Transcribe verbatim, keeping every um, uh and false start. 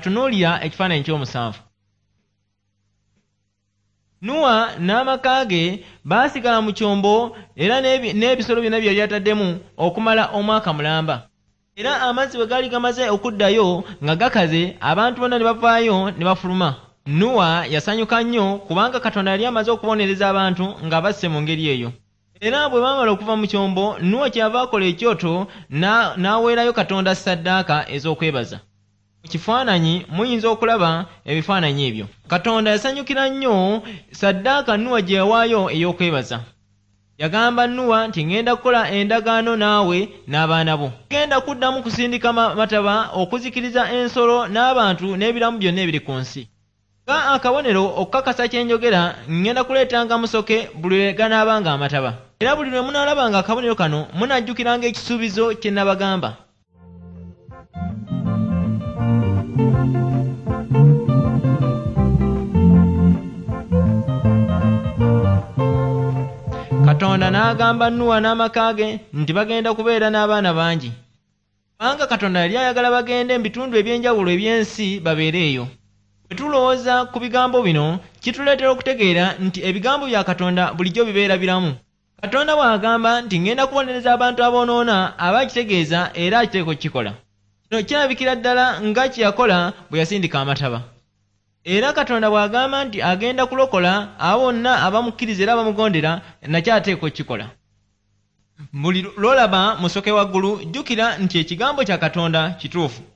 Tunuulira ekifaananyi ky'omusanvu. Nuwa n'amaka ge baasigala mu kyombo era n'ebisolo byonna bye yali ataddemu okumala omwaka mulamba. Era amazzi bwe gaali gamaze okuddayo nga gakaze, abantu bonna ne bavaayo ne bafuluma. Nuwa yasanyuka nnyo kubanga Katonda yali amaze okubonereza abantu nga basse mu ngeri eyo. Era bwe baamala okuva mu kyombo, Nuwa kyava akola ekyoto n'aweerayo Katonda ssaddaaka ez'okwebaza. Mu kifaananyi muyinza okulaba ebifaananyi ebyo. Katonda yasanyukira nnyo ssaddaaka Nuwa gye yawaayo ey'okwebaza. Yagamba Nuwa nti ngenda kukola endagaano naawe n'abaana bo. Ngenda kuddamu kusindika mataba okuzikiriza ensolo n'abantu n'ebiramu byonna ebiri ku nsi. Nga akabonero okukakasa kye njogera, ngenda kuleetanga musoke buli lwe ganaabanga amataba. Era buli lwe munaalabanga akabonero kano munajjukiranga ekisuubizo kye nabagamba. Katonda n'agamba Nuwa n'amaka ge nti bagenda kubeera n'abaana bangi. Kubanga Katonda yali ayagala bagende mu bitundu eby'enjawulo eby'ensi babeereeyo. Bwe tulowooza ku bigambo bino, kituleetera okutegeera nti ebigambo bya Katonda bulijjo bibeera biramu. Katonda bw'agamba nti ngenda kubonereza abantu aboonoona aba akitegeeza era akiteeko kukikola. Kino kirabikira ddala nga kye yakola bwe yasindika amataba. Era Katonda bw'agamba nti agenda kulokola abo bonna abamukkiriza era abamugondera, nakyo ateeko kukikola. Buli lw'olaba musoke waggulu, jjukira nti ekigambo kya Katonda kituufu.